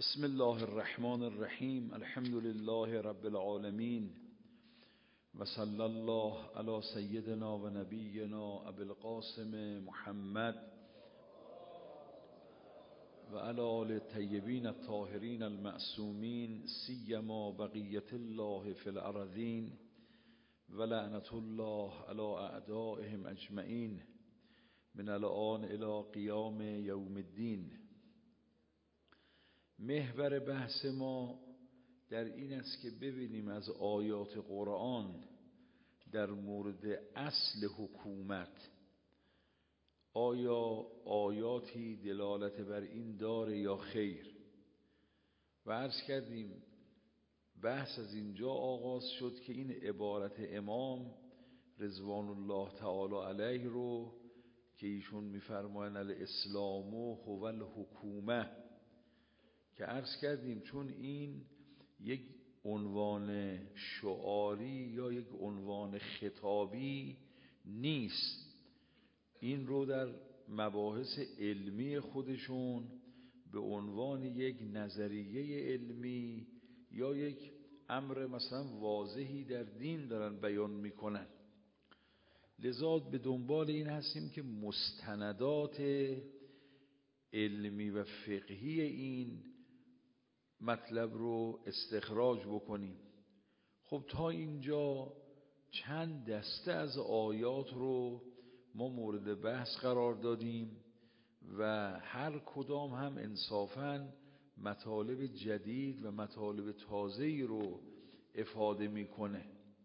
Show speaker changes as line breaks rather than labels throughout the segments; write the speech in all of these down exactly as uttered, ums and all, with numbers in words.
بسم الله الرحمن الرحیم. الحمد لله رب العالمین و صلی الله علی سیدنا و نبینا ابی القاسم محمد و علی آل الطیبین الطاهرین المعصومین سیما بقیة الله فی الارضین و لعنة الله علی اعدائهم اجمعین من الآن الی قیام یوم الدین. محور بحث ما در این است که ببینیم از آیات قرآن در مورد اصل حکومت آیا آیاتی دلالت بر این داره یا خیر. و عرض کردیم بحث از اینجا آغاز شد که این عبارت امام رضوان الله تعالی علیه رو که ایشون میفرمایند الاسلام هو الحکومه، که عرض کردیم چون این یک عنوان شعاری یا یک عنوان خطابی نیست، این رو در مباحث علمی خودشون به عنوان یک نظریه علمی یا یک امر مثلا واضحی در دین دارن بیان میکنن. لذا به دنبال این هستیم که مستندات علمی و فقهی این مطلب رو استخراج بکنیم. خب تا اینجا چند دسته از آیات رو ما مورد بحث قرار دادیم و هر کدام هم انصافاً مطالب جدید و مطالب تازه‌ای رو افاده میکنه.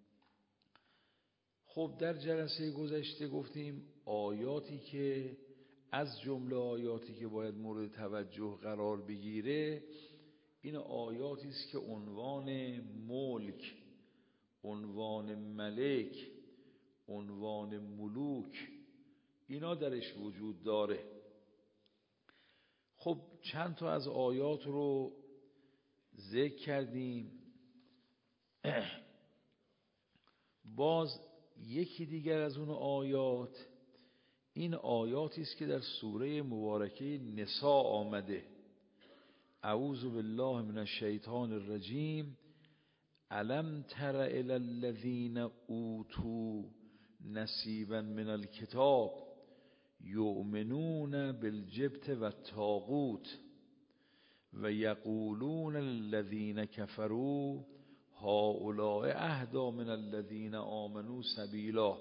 خب در جلسه گذشته گفتیم آیاتی که از جمله آیاتی که باید مورد توجه قرار بگیره این آیاتی است که عنوان ملک، عنوان ملک، عنوان ملوک اینا درش وجود داره. خب چند تا از آیات رو ذکر کردیم. باز یکی دیگر از اون آیات این آیاتی است که در سوره مبارکه نساء آمده. اعوذ بالله من الشیطان الرجیم. الم تر الی الذین اوتوا نصیبا من الکتاب یؤمنون بالجبت والطاغوت و یقولون الذین کفروا هؤلاء اهدی من الذین آمنوا سبیلا.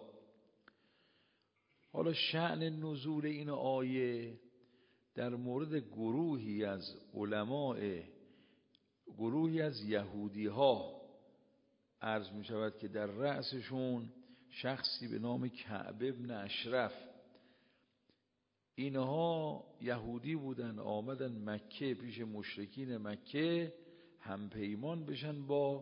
حالا شأن نزول این آیه در مورد گروهی از علماء، گروهی از یهودی ها عرض می شود که در رأسشون شخصی به نام کعب ابن اشرف، اینها یهودی بودن، آمدن مکه پیش مشرکین مکه هم پیمان بشن با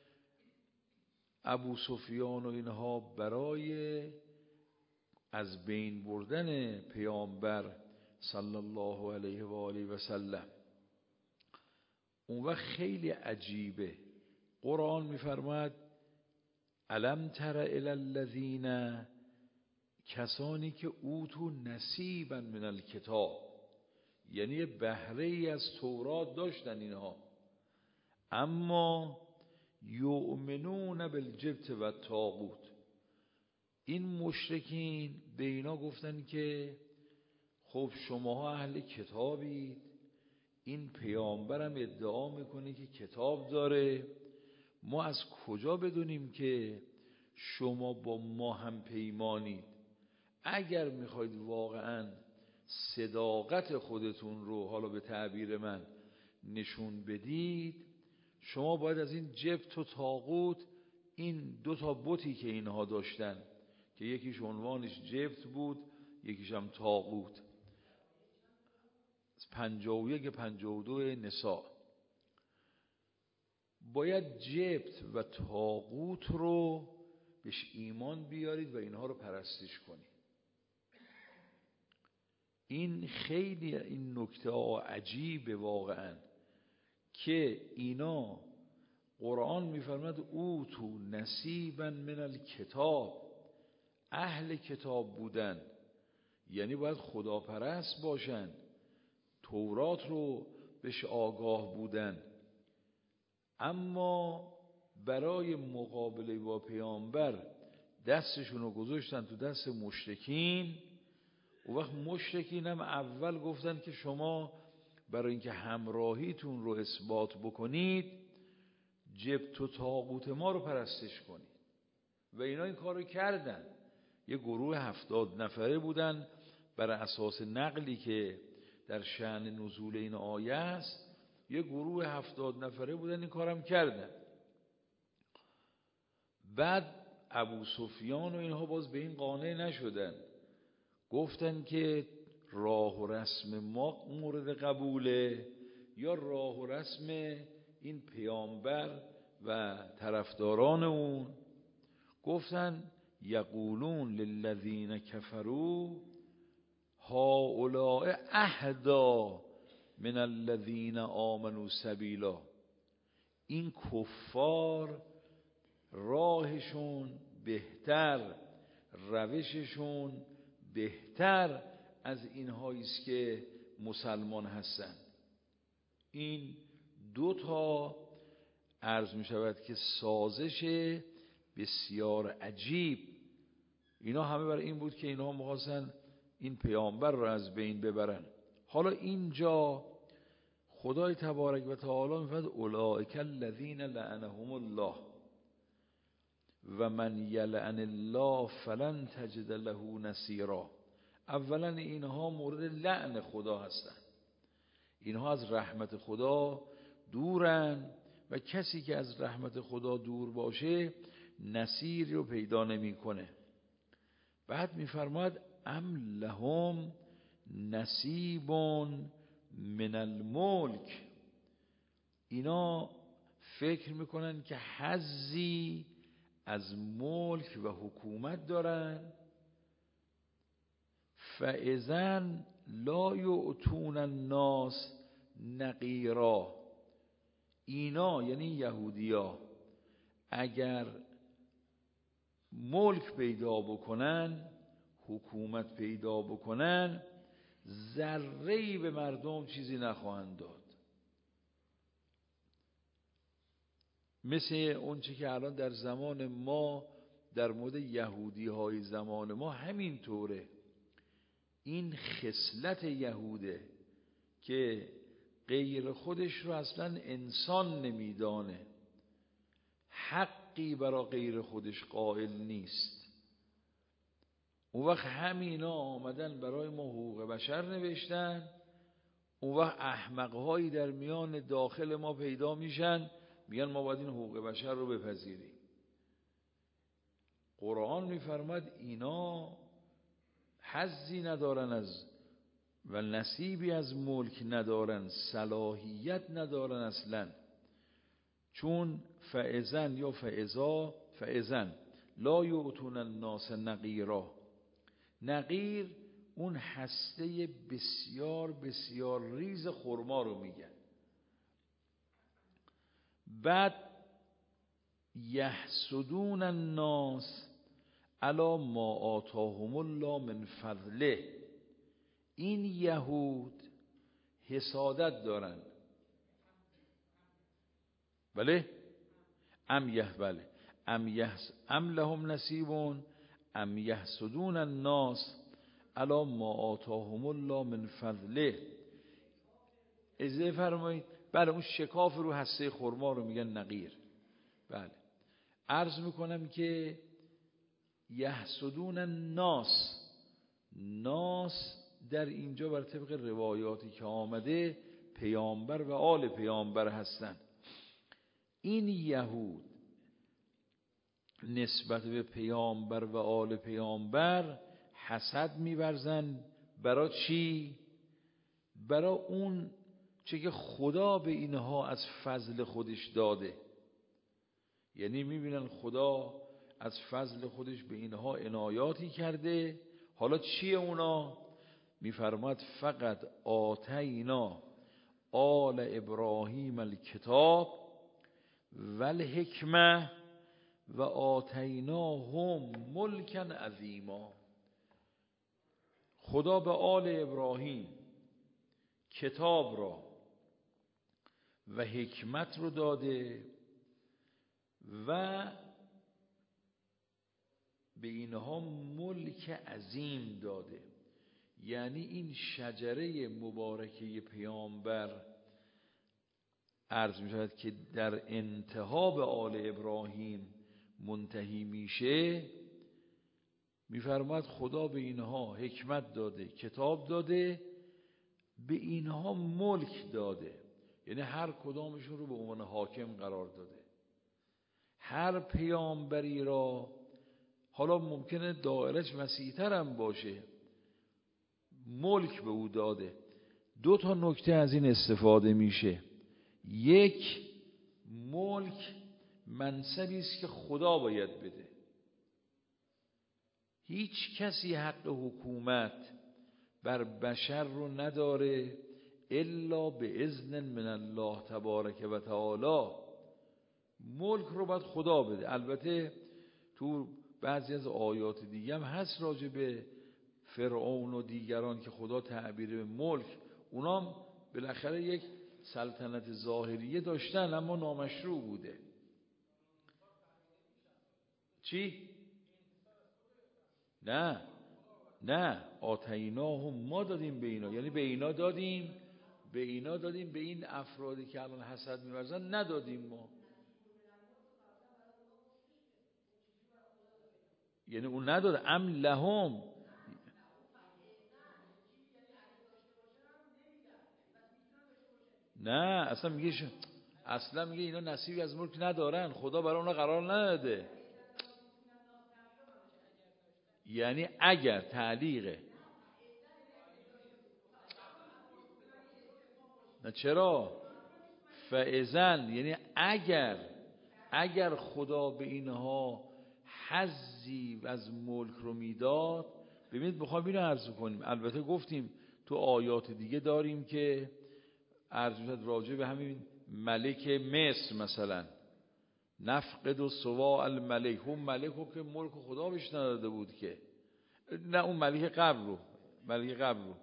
ابو سفیان و اینها برای از بین بردن پیامبر صلی الله علیه و آله و سلم. اون وقت خیلی عجیبه، قرآن میفرماد الم تر الی الذین، کسانی که اوتو نصیبا من الکتاب، یعنی بهره ای از تورات داشتن اینها، اما یؤمنون بالجبت و الطاغوت. این مشرکین به اینا گفتن که خب شماها اهل کتابید، این پیامبرم ادعا میکنه که کتاب داره، ما از کجا بدونیم که شما با ما هم پیمانید؟ اگر میخواید واقعا صداقت خودتون رو حالا به تعبیر من نشون بدید، شما باید از این جبت و طاغوت، این دو تا بتی که اینها داشتن که یکیش عنوانش جبت بود یکیش هم طاغوت، پنجاه و یک پنجاه و دو نساء، باید جبت و طاغوت رو بهش ایمان بیارید و اینها رو پرستش کنید. این خیلی این نکته عجیبه واقعا که اینا قرآن میفرماد اوتو نصیبا من الکتاب، اهل کتاب بودن یعنی باید خداپرست باشن، تورات رو بهش آگاه بودن، اما برای مقابله با پیامبر دستشون رو گذاشتن تو دست مشرکین. اون وقت مشرکین هم اول گفتن که شما برای اینکه همراهیتون رو اثبات بکنید جبت و طاغوت ما رو پرستش کنید و اینا این کار رو کردن. یه گروه هفتاد نفره بودن، بر اساس نقلی که در شأن نزول این آیه است، یه گروه هفتاد نفره بودن این کارم کردن. بعد ابو سفیان و اینها باز به این قانع نشدن، گفتن که راه و رسم ما مورد قبوله یا راه و رسم این پیامبر و طرفداران اون. گفتن یقولون للذین کفروا هؤلاء اهدی من الذین آمنوا سبیلا. این کفار راهشون بهتر، روششون بهتر از اینهایی است که مسلمان هستند. این دو تا عرض می شود که سازش بسیار عجیب، اینا همه برای این بود که اینها می‌خواستن این پیامبر رو از بین ببرن. حالا اینجا خدای تبارک و تعالی می‌فرماید اولئک الذین لعنهم الله و من یلعن الله فلن تجد له نصیرا. اولا اینها مورد لعن خدا هستند، اینها از رحمت خدا دورن و کسی که از رحمت خدا دور باشه نصیری رو پیدا نمی‌کنه. بعد می‌فرماید ام لهم نصیب من الملک. اینا فکر میکنن که حظی از ملک و حکومت دارن. فاذن لا یؤتون الناس نقیرا. اینا یعنی یهودیا اگر ملک پیدا بکنن، حکومت پیدا بکنن، ذره‌ای به مردم چیزی نخواهند داد. مثل اون چی که الان در زمان ما در مورد یهودی های زمان ما همین طوره. این خصلت یهوده که غیر خودش رو اصلا انسان نمیدانه، حقی برای غیر خودش قائل نیست. اون وقت همینا آمدن برای ما حقوق بشر نوشتن، اون وقت احمقهایی در میان داخل ما پیدا میشن میگن ما باید این حقوق بشر رو بپذیریم. قرآن میفرماد اینا حظی ندارن از و نصیبی از ملک ندارن، صلاحیت ندارن اصلا. چون فاذن یا فاذا فاذن لا یؤتون الناس نقیرا. نقیر اون هسته بسیار بسیار ریز خرما رو میگن. بعد یحسدون الناس علی ما آتاهم الله من فضله. این یهود حسادت دارن. بله ام یه بله ام یحس ام لهم نصیبون ام یحسدون الناس علی ما آتاهم الله من فضله. اجازه فرمایید. بله اون شکاف رو هسته خرما رو میگن نقیر. بله عرض میکنم که یحسدون الناس، ناس در اینجا بر طبق روایاتی که آمده پیامبر و آل پیامبر هستند. این یهود نسبت به پیامبر و آل پیامبر حسد می‌ورزن. برای چی؟ برای اون چه که خدا به اینها از فضل خودش داده. یعنی می‌بینن خدا از فضل خودش به اینها عنایاتی کرده. حالا چیه اونا؟ می‌فرماد فقط آتینا آل ابراهیم الکتاب و الحکمه و آتیناهم ملکا عظیما. خدا به آل ابراهیم کتاب را و حکمت رو داده و به اینها ملک عظیم داده. یعنی این شجره مبارکه پیامبر عرض می شود که در انتها به آل ابراهیم منتهی میشه، میفرماد خدا به اینها حکمت داده، کتاب داده، به اینها ملک داده. یعنی هر کدامشون رو به عنوان حاکم قرار داده. هر پیامبری را، حالا ممکنه دایره‌اش وسیع‌تر هم باشه، ملک به او داده. دو تا نکته از این استفاده میشه. یک، ملک منصبی است که خدا باید بده. هیچ کسی حق حکومت بر بشر رو نداره الا به اذن من الله تبارک و تعالی. ملک رو باید خدا بده. البته تو بعضی از آیات دیگه هم هست راجع به فرعون و دیگران که خدا تعبیر به ملک، اونام بالاخره یک سلطنت ظاهریه داشتن اما نامشروع بوده. چی؟ نه نه آتیناهم، ما دادیم به اینا، یعنی به اینا دادیم، به اینا دادیم، به این افرادی که الان حسد می‌ورزن ندادیم ما. یعنی اون نداده، ام لهم، نه اصلا میگه ش... اصلا میگه اینا نصیبی از ملک ندارن، خدا برای اونا قرار نداده. یعنی اگر تعلیقه، نه چرا فاذن، یعنی اگر اگر خدا به اینها حظی از ملک رو میداد. ببینید بخوام اینو عرض کنیم، البته گفتیم تو آیات دیگه داریم که عرض شد راجع به همین ملک مصر مثلا، نفقد و سواء الملک، اون ملک رو که ملک خدا بهش نداده بود که، نه اون ملک قبل رو، ملک قبل رو،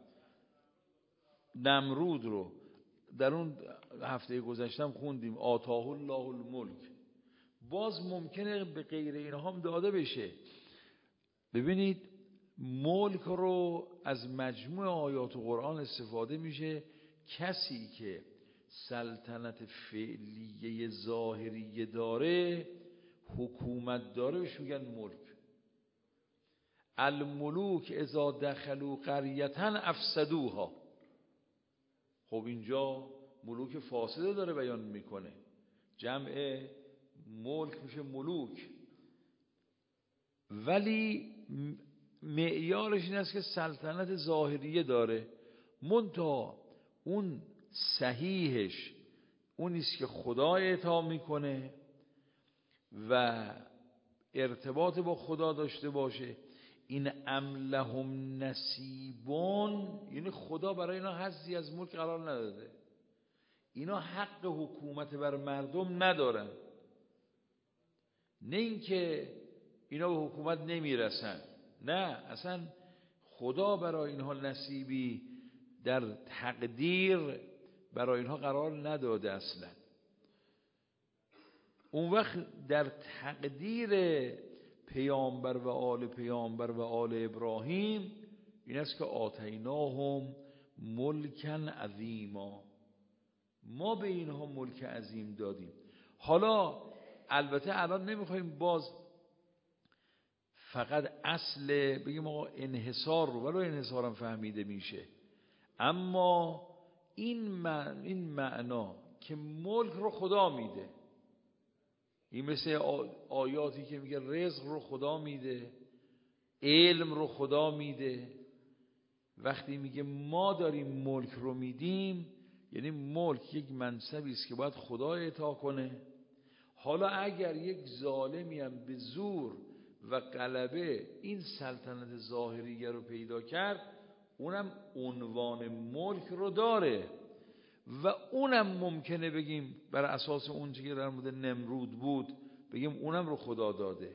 نمرود رو در اون هفته گذشتم خوندیم، آتاه الله الملک. باز ممکنه به غیر اینها هم داده بشه. ببینید ملک رو از مجموع آیات قرآن استفاده میشه. کسی که سلطنت فعلیه ظاهریه داره، حکومت داره، بهش میگن ملک. الملوک اذا دخلوا قریة افسدوها. خب اینجا ملوک فاسده داره بیان میکنه، جمع ملک میشه ملوک. ولی معیارش این است که سلطنت ظاهریه داره، منتها اون صحیحش اونیست که خدا اعطا میکنه و ارتباط با خدا داشته باشه. این ام لهم نصیبون، یعنی خدا برای اینا حظی از ملک قرار نداده، اینا حق حکومت بر مردم ندارن. نه اینکه اینا به حکومت نمیرسن، نه، اصلا خدا برای اینها نصیبی در تقدیر برای اینها قرار نداده اصلا. اون وقت در تقدیر پیامبر و آل پیامبر و آل ابراهیم این است که آتیناهم ملکن عظیما، ما به اینها ملک عظیم دادیم. حالا البته الان نمیخوایم باز فقط اصل بگیم آقا انحصار رو، ولی انحصار هم فهمیده میشه، اما این معنی، این معنا که ملک رو خدا میده، این مثل آیاتی که میگه رزق رو خدا میده، علم رو خدا میده. وقتی میگه ما داریم ملک رو میدیم، یعنی ملک یک منصبی است که باید خدا اعطا کنه. حالا اگر یک ظالمی هم به زور و غلبه این سلطنت ظاهریه رو پیدا کرد، اونم عنوان ملک رو داره و اونم ممکنه بگیم بر اساس اون چیزی که در مورد نمرود بود بگیم اونم رو خدا داده.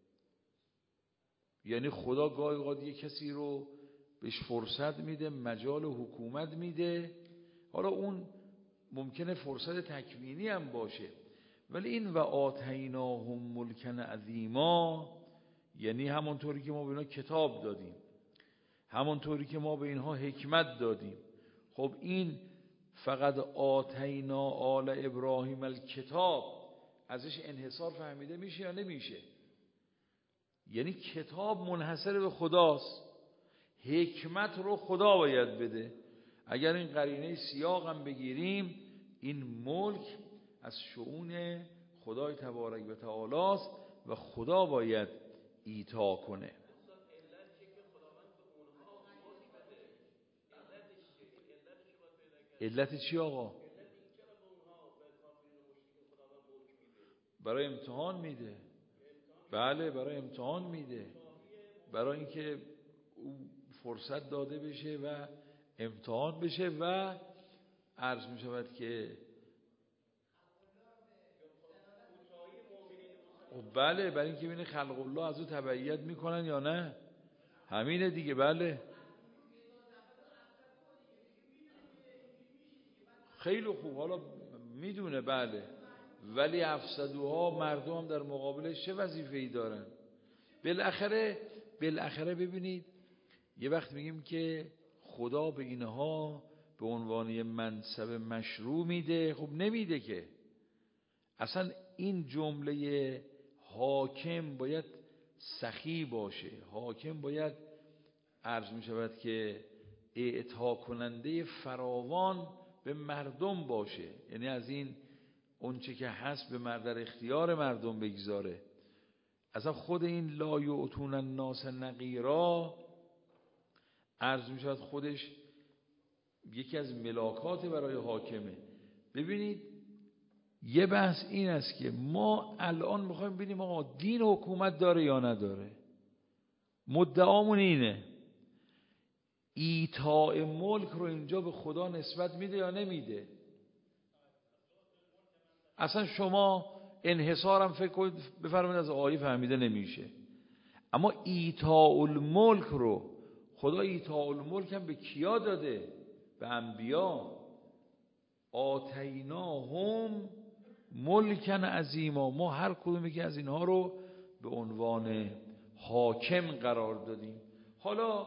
یعنی خدا گاهی اوقات یک کسی رو بهش فرصت میده، مجال حکومت میده. حالا اون ممکنه فرصت تکوینی هم باشه، ولی این و آتیناهم ملکن عظیما یعنی همونطوری که ما به اینا کتاب دادیم، همونطوری که ما به اینها حکمت دادیم. خب این فقط آتینا آل ابراهیم الکتاب ازش انحصار فهمیده میشه یا نمیشه؟ یعنی کتاب منحصر به خداست، حکمت رو خدا باید بده. اگر این قرینه سیاق هم بگیریم، این ملک از شؤون خدای تبارک و تعالی است و خدا باید ایتا کنه. علت چی آقا؟ برای امتحان میده. بله برای امتحان میده، برای اینکه او فرصت داده بشه و امتحان بشه و عرض می شود که بله برای اینکه ببینه خلق الله از او تبعیت میکنن یا نه، همینه دیگه. بله خیلی خوب، حالا میدونه بله، ولی افسدوها مردم هم در مقابلش چه وظیفه‌ای دارن؟ بالاخره بالاخره ببینید یه وقت میگیم که خدا به اینها به عنوان یه منصب مشروع میده، خب نمیده که. اصلا این جمله حاکم باید سخی باشه، حاکم باید عرض میشود که اعطا کننده فراوان به مردم باشه، یعنی از این اونچه که هست به در اختیار مردم بگذاره. اصلا خود این لا یؤتون الناس نقیرا عرض می شود خودش یکی از ملاکات برای حاکمه. ببینید یه بحث این است که ما الان میخوایم ببینیم آقا دین و حکومت داره یا نداره. مدعامون اینه، ایتاء ملک رو اینجا به خدا نسبت میده یا نمیده؟ اصلا شما انحصارم فکر کنید بفرمایید از آیه فهمیده نمیشه، اما ایتاء الملک رو خدا ایتاء الملک هم به کیا داده؟ به انبیا. آتیناهم ملکن عظیما، ما هر کدوم یکی از اینها رو به عنوان حاکم قرار دادیم. حالا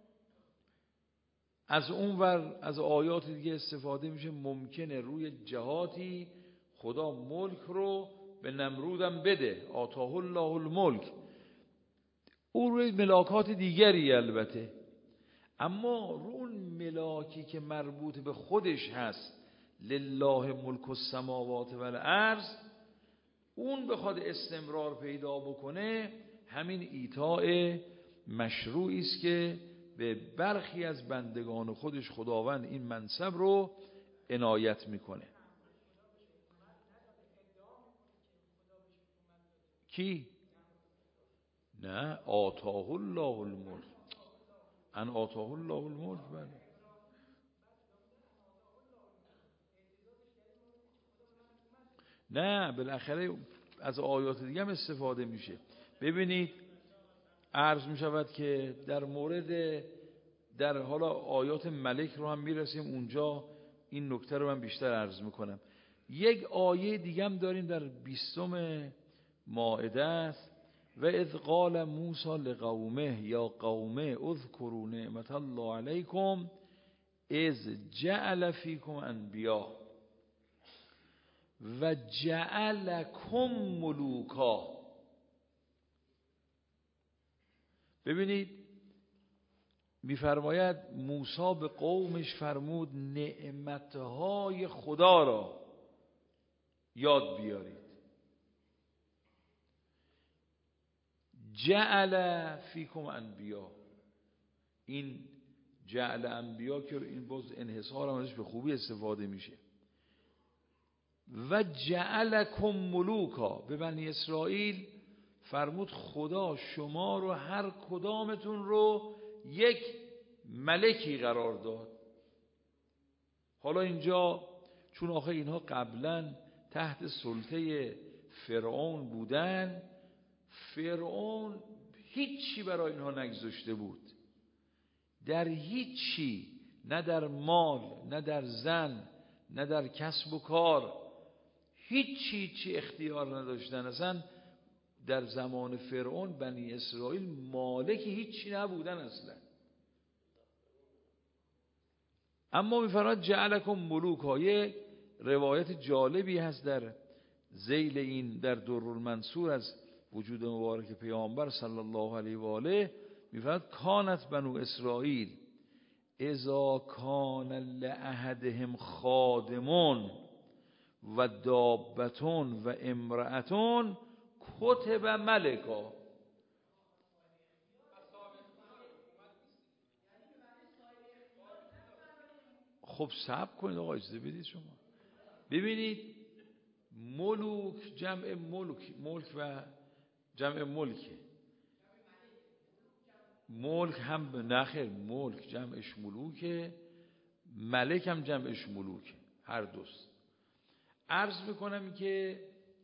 از اون ور از آیات دیگه استفاده میشه، ممکنه روی جهاتی خدا ملک رو به نمرودم بده، آتاه الله الملک، او روی ملاکات دیگری البته، اما رو اون ملاکی که مربوط به خودش هست، لله ملک السماوات و الارض، اون بخواد استمرار پیدا بکنه، همین ایتاء مشروعی است که به برخی از بندگان خودش خداوند این منصب رو عنایت میکنه. کی؟ نه آتاه الله الملک، ان آتاه الله الملک. بله نه بالاخره از آیات دیگه هم استفاده میشه. ببینید عرض میشود که در مورد در حالا آیات ملک رو هم میرسیم، اونجا این نکته رو من بیشتر عرض میکنم. یک آیه دیگه هم داریم در بیستم مائده است، و اذ قال موسی لقومه یا قومه اذکروا نعمت الله علیکم اذ جعل فیکم انبیا و جعلکم ملوکا. ببینید میفرماید موسی به قومش فرمود نعمتهای خدا را یاد بیارید. جعل فیکم انبیا، این جعل انبیا که این باز انحصار هم ازش به خوبی استفاده میشه. و جعلکم ملوکا، به بنی اسرائیل فرمود خدا شما رو هر کدامتون رو یک ملکی قرار داد. حالا اینجا چون آخه اینها قبلا تحت سلطه فرعون بودن، فرعون هیچی برای اینها نگذاشته بود، در هیچی، نه در مال، نه در زن، نه در کسب و کار، هیچی چی اختیار نداشتن. اصلا در زمان فرعون بنی اسرائیل مالک هیچی نبودن اصلا. اما میفرماد جعلکم ملوکا. یه روایت جالبی هست در ذیل این در درالمنصور از وجود مبارک پیامبر صلی الله علیه و آله، میفرماد کانت بنو اسرائیل اذا کان لأحدهم خادمون و دابتون و امرأتون کتب ملکا. خب صبر کنید آقا، اجازه بدید شما. ببینید ملوک جمع ملک، ملک و جمع ملکه. ملک هم نخیر، ملک جمعش ملوکه، ملک هم جمعش ملوکه، هر دوست. عرض میکنم که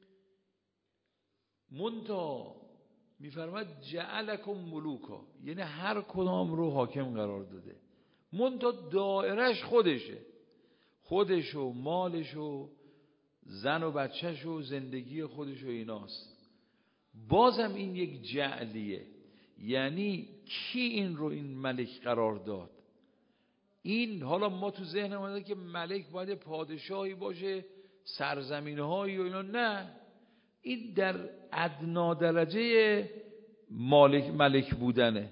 منتا میفرماد جعلکم ملوکا، یعنی هر کدام رو حاکم قرار داده، منتا دائرش خودشه، خودش و مالش و زن و بچهش و زندگی خودش و ایناست. بازم این یک جعلیه، یعنی کی این رو این ملک قرار داد؟ این حالا ما تو ذهن اومده که ملک باید پادشاهی باشه، سرزمین‌هایی و اینا، نه، این در ادنا درجه مالک ملک بودنه.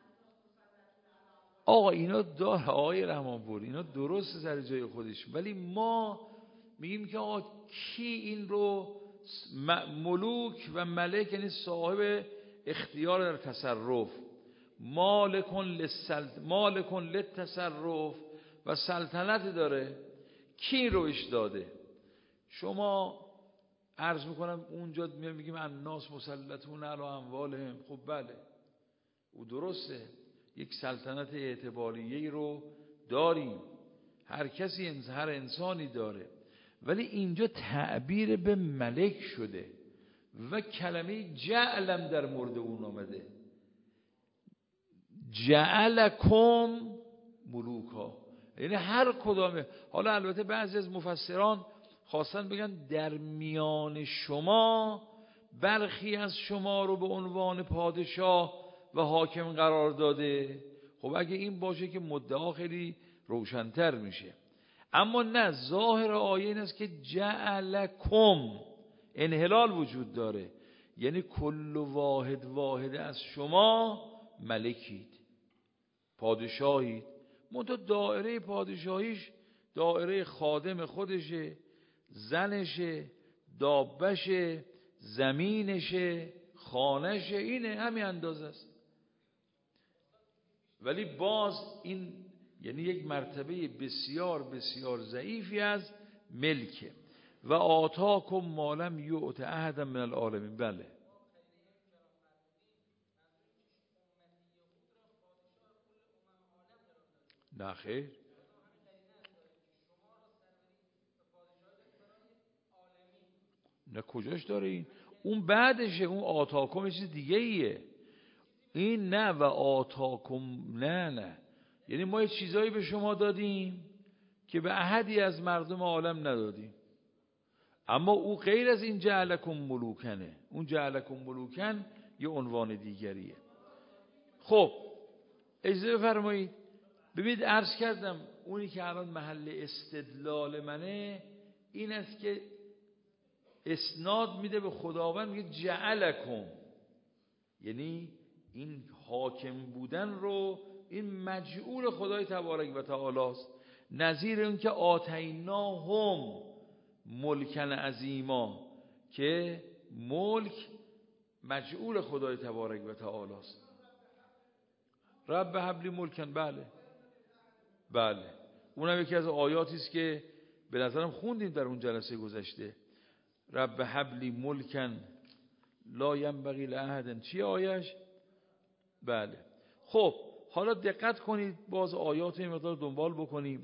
آقا اینا داره آقای رحمانپور، اینا درست سر جای خودش، ولی ما میگیم که آقا کی این رو ملوک و ملک، یعنی صاحب اختیار در تصرف، مالکن للسلط مالکن للتصرف و سلطنت داره، کی روش داده؟ شما عرض میکنم اونجا میگیم الناس مسلطون علی اموالهم، خب بله او درسته، یک سلطنت اعتباریه‌ای رو داریم، هر کسی هر انسانی داره، ولی اینجا تعبیر به ملک شده و کلمه جعلم در مورد اون آمده، جعلکم ملوکا، یعنی هر کدامه. حالا البته بعضی از مفسران خواستن بگن در میان شما برخی از شما رو به عنوان پادشاه و حاکم قرار داده. خب اگه این باشه که مدعا خیلی روشن‌تر میشه، اما نه، ظاهر آیه این است که جعلکم، انحلال وجود داره، یعنی کل واحد واحد از شما ملکید، پادشاهید، منتها دائره پادشاهیش دائره خادم خودشه، زنشه، دابشه، زمینشه، خانشه، اینه، همین اندازه است. ولی باز این یعنی یک مرتبه بسیار بسیار ضعیفی از ملکه. و آتاکم ما لم یؤت احدا من العالمین. بله نه خیر، نه کجاش داره این؟ اون بعدشه، اون آتاکم چیز دیگه ایه، این نه. و آتاکم نه نه، یعنی ما یه چیزایی به شما دادیم که به احدی از مردم عالم ندادیم. اما او غیر از این جعلکم ملوکنه، اون جعلکم ملوکن یه عنوان دیگریه. خب اجازه بفرمایید ببینید، عرض کردم اونی که الان محل استدلال منه این است که اسناد میده به خداوند، میگه جعلکم، یعنی این حاکم بودن رو این مجعول خدای تبارک و تعالی است. نظیر اون که آتیناهم ملکن عظیما، که ملک مجعول خدای تبارک و تعالی است. رب هب لی ملکن، بله بله، اونم یکی از آیاتی است که به نظرم خوندیم در اون جلسه گذشته، رب هب لی ملکن لا ینبغی لاحد، چی آیش؟ بله. خب حالا دقت کنید، باز آیات این مقدار دنبال بکنیم.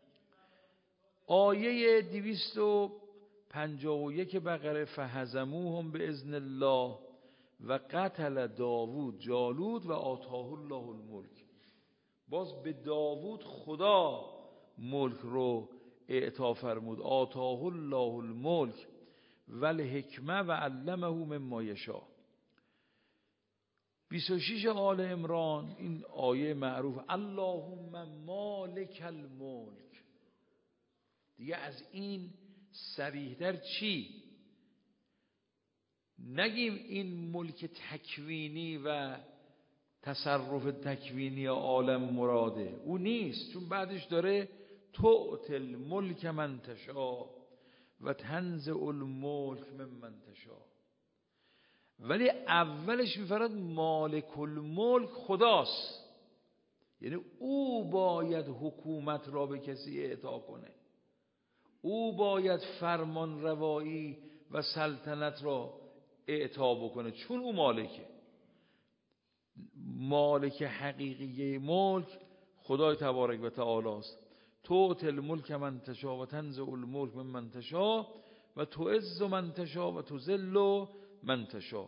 آیه دویست و پنجاه و یک بقره، فهزموهم باذن الله و قتل داوود جالوت و آتاه الله الملک. باز به داوود خدا ملک رو اعطا فرمود آتاه الله الملک و الحکمه و علمه مما یشاء. بیست و شش آل عمران، این آیه معروف اللهم مالک الملک. دیگه از این صریح‌تر چی؟ نگیم این ملک تکوینی و تصرف تکوینی عالم مراده، او نیست، چون بعدش داره تؤتی الملک من تشاء و تنزع الملک ممن تشاء. ولی اولش میفرد مالک الملک خداست، یعنی او باید حکومت را به کسی اعطا کنه، او باید فرمان روایی و سلطنت را اعطا بکنه، چون او مالکه. مالک حقیقی ملک خدای تبارک و تعالی است. تؤتی الملک من تشاء و تنزع الملک ممن تشاء و تعز من تشاء و تذل من تشاء.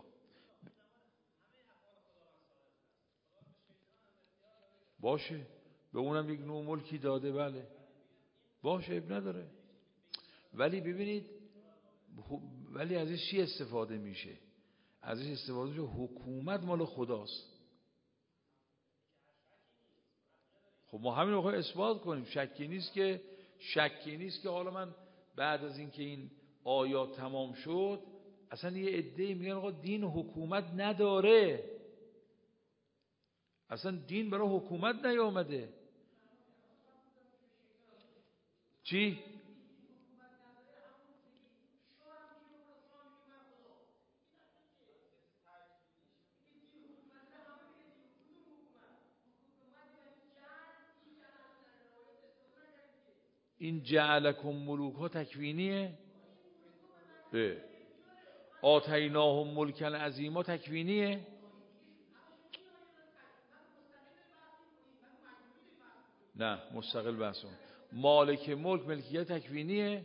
باشه، به اونم یک نوع ملکی داده، بله باشه، اب نداره. ولی ببینید، ولی ازش چی استفاده میشه؟ ازش استفاده میشه حکومت مال خداست. خب ما همین رو خواهیم اثبات کنیم. شکی نیست که شکی نیست که حالا من بعد از اینکه این آیات تمام شد، اصلا یه عده‌ای میگن آقا دین حکومت نداره، اصلا دین برای حکومت نیامده. چی؟ این جعلکم ملوک ها تکوینیه؟ آتیناهم ملکا عظیما تکوینیه؟ نه، مستقل بحثم. مالک ملک ملکیت تکوینیه؟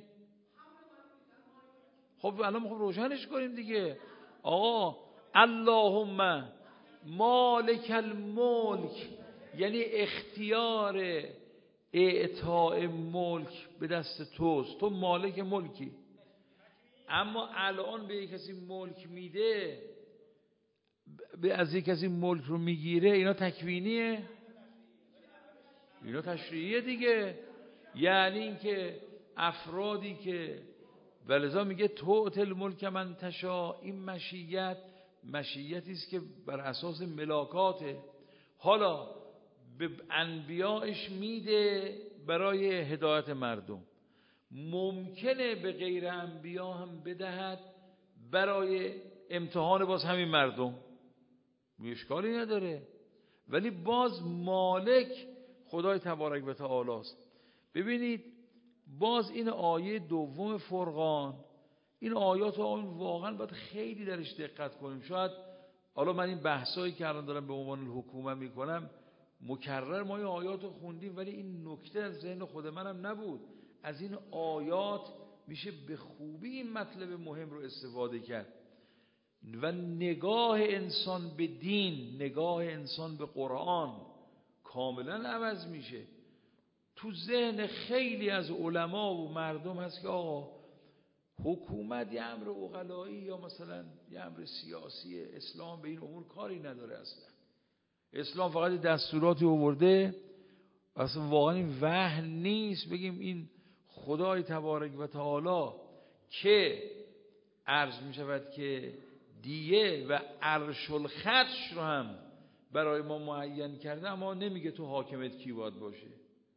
خب الان میخوام روشنش کنیم دیگه. آقا اللهم مالک الملک یعنی اختیار اعطاء ملک به دست توست، تو مالک ملکی. اما الان به یک کسی ملک میده، به از یک کسی ملک رو میگیره، اینا تکوینیه؟ اینا تشریعیه دیگه. یعنی اینکه افرادی که ولذا میگه تؤتی الملک من تشاء، این مشیت مشیتی است که بر اساس ملاکاته. حالا به انبیایش میده برای هدایت مردم، ممکنه به غیر انبیا هم بدهد برای امتحان باز همین مردم، اشکالی نداره. ولی باز مالک خدای تبارک و تعالی است. ببینید باز این آیه دوم فرقان، این آیات رو واقعا باید خیلی درش دقت کنیم. شاید حالا من این بحثایی که الان دارم به عنوان الحکومه میکنم مکرر ما این آیات رو خوندیم، ولی این نکته از ذهن خود منم نبود. از این آیات میشه به خوبی این مطلب مهم رو استفاده کرد و نگاه انسان به دین، نگاه انسان به قرآن کاملا عوض میشه. تو ذهن خیلی از علما و مردم هست که آقا حکومت یه امر عقلایی یا مثلا یه امر سیاسی، اسلام به این امور کاری نداره. اصلا اسلام فقط دستوراتی آورده، اصلا واقعا این وحی نیست بگیم این خدای تبارک و تعالی که عرض می شود که دیه و عرش الخدش رو هم برای ما معین کرده، اما نمیگه تو حاکمت کی باید باشه،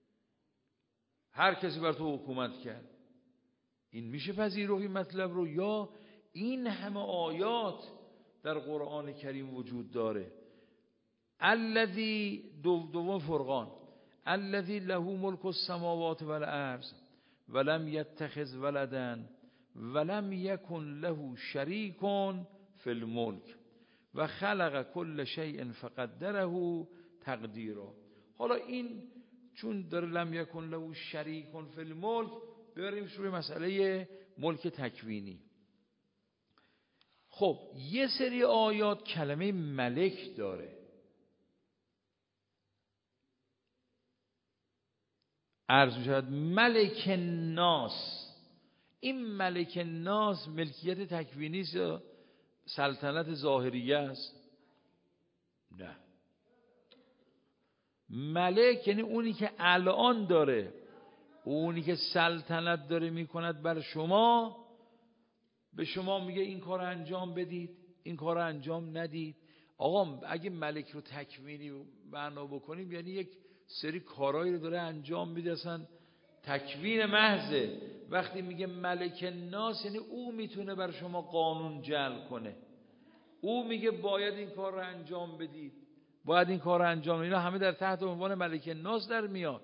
هر کسی بر تو حکومت کرد. این میشه پذیرفت این مطلب رو؟ یا این همه آیات در قرآن کریم وجود داره. الذی دوم فرقان الذی له ملک السماوات والارض ولم یتخذ ولدا ولم یکن له شریک فی الملک و خلق کل شیء فقدره تقدیرا. حالا این چون داره لم یکن له شریک فی الملک، بریم شروع مسئله ملک تکوینی. خب یه سری آیات کلمه ملک داره، عرض می شود ملک الناس. این ملک الناس ملکیت تکوینی است یا سلطنت ظاهریه است؟ نه، ملک یعنی اونی که الان داره، اونی که سلطنت داره میکند بر شما، به شما میگه این کار انجام بدید، این کار انجام ندید. آقا اگه ملک رو تکوینی معنا بکنیم یعنی یک سری کارهایی رو داره انجام میده، اصلا تکوین محضه. وقتی میگه ملک الناس یعنی او میتونه بر شما قانون جعل کنه، او میگه باید این کار رو انجام بدید، باید این کار رو انجام بدید. اینا همه در تحت عنوان ملک الناس در میاد.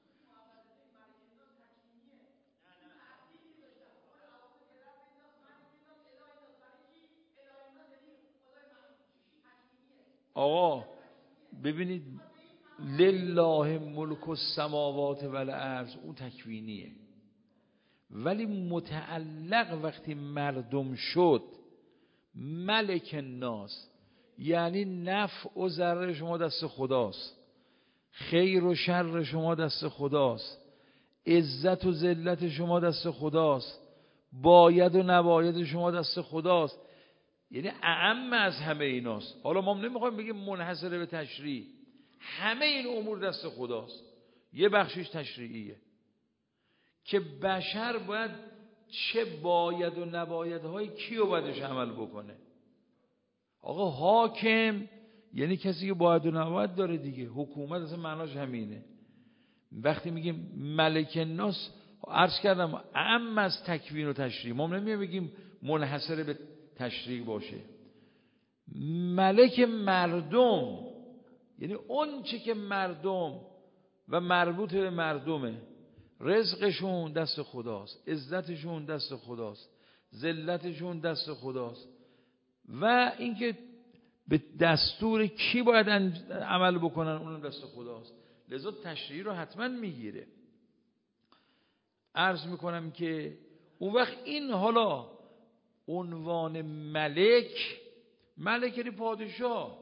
آقا ببینید لله ملک السماوات و الارض اون تکوینیه، ولی متعلق وقتی مردم شد ملک الناس یعنی نفع و ضرر شما دست خداست، خیر و شر شما دست خداست، عزت و ذلت شما دست خداست، باید و نباید شما دست خداست. یعنی اعم از همه ایناست. حالا ما نمیخوایم بگیم منحصر به تشریع، همه این امور دست خداست. یه بخشش تشریعیه که بشر باید چه باید و نبایدهای کیو بایدش عمل بکنه. آقا حاکم یعنی کسی که باید و نباید داره دیگه. حکومت اصلا معناش همینه. وقتی میگیم ملک الناس عرض کردم اعم از تکوین و تشریع، ما نمیگیم بگیم منحصر به تشریع باشه. ملک مردم یعنی اون چی که مردم و مربوط به مردمه، رزقشون دست خداست، عزتشون دست خداست، ذلتشون دست خداست، و اینکه به دستور کی باید عمل بکنن اونم دست خداست. لذا تشریع رو حتما میگیره. عرض میکنم که اون وقت این حالا عنوان ملک، ملک یعنی پادشاه،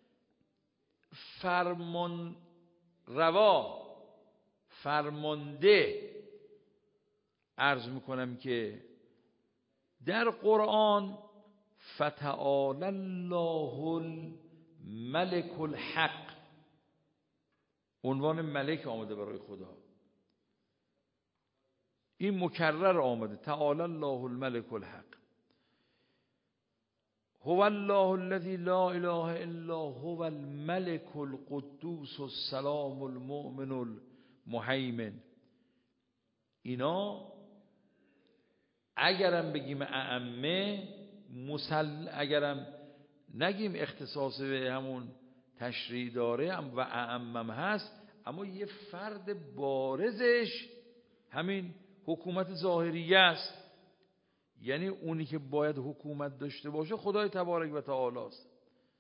فرمان روا، فرمانده. عرض میکنم که در قرآن فتعالی الله الملک الحق، عنوان ملک آمده برای خدا، این مکرر آمده، تعالی الله الملک الحق، هو الله الذی لا اله الا هو الملک القدوس السلام المؤمن المهیمن. اینا اگرم بگیم اعمه مسل، اگرم نگیم اختصاص به همون تشریع داره و اعمم هست، اما یه فرد بارزش همین حکومت ظاهریه است. یعنی اونی که باید حکومت داشته باشه خدای تبارک و تعالی است.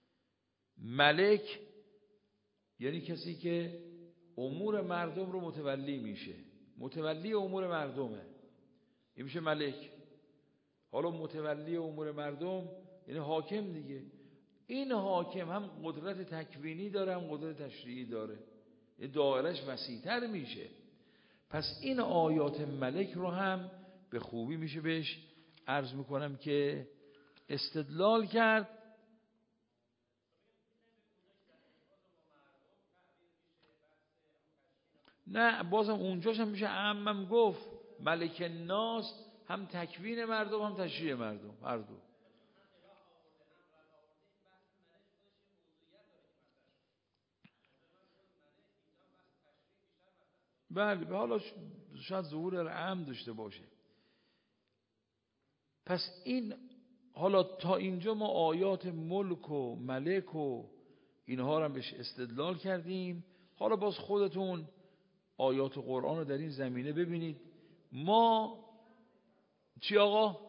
ملک یعنی کسی که امور مردم رو متولی میشه، متولی امور مردمه، این میشه ملک. حالا متولی امور مردم یعنی حاکم دیگه. این حاکم هم قدرت تکوینی داره هم قدرت تشریعی داره، یه دایرش وسیع‌تر میشه. پس این آیات ملک رو هم به خوبی میشه بهش عرض میکنم که استدلال کرد. نه بازم اونجاش هم میشه عمم گفت ملک الناس، هم تکوین مردم هم تشریع مردم، هر دو. بله حالا شاید ظهور عام داشته باشه. پس این حالا تا اینجا ما آیات ملک و ملک و اینها رو هم بهش استدلال کردیم. حالا باز خودتون آیات قرآن رو در این زمینه ببینید. ما چی آقا؟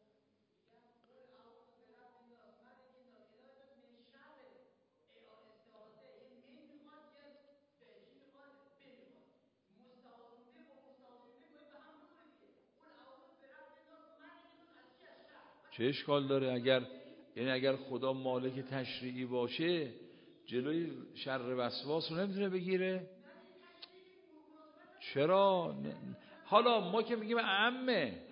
چه اشکال داره؟ اگر یعنی اگر خدا مالک تشریعی باشه جلوی شر وسواس رو نمیتونه بگیره؟ چرا؟ حالا ما که میگیم اعمه،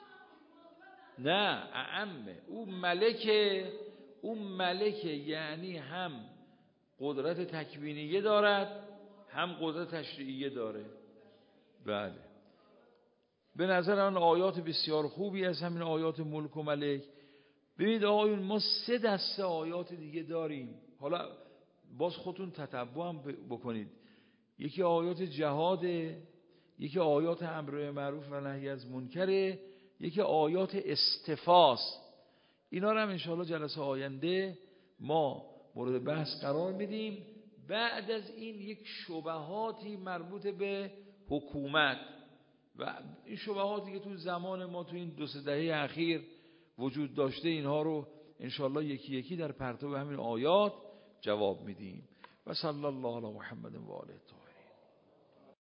نه اعمه، او ملکه، او ملکه یعنی هم قدرت تکوینیه دارد هم قدرت تشریعیه داره. بله، به نظر آن آیات بسیار خوبی از همین آیات ملک و ملک. ببینید آقایون، ما سه دسته آیات دیگه داریم، حالا باز خودتون تتبع هم بکنید. یکی آیات جهاده، یکی آیات امر معروف و نهی از منکره، یکی آیات استفاست. اینا رو هم انشاءالله جلسه آینده ما مورد بحث قرار میدیم. بعد از این یک شبهاتی مربوط به حکومت و این شبهاتی که تو زمان ما تو این دو سه دهه اخیر وجود داشته، اینها رو انشاءالله یکی یکی در پرتو همین آیات جواب میدیم. و صلی الله علی محمد و آله.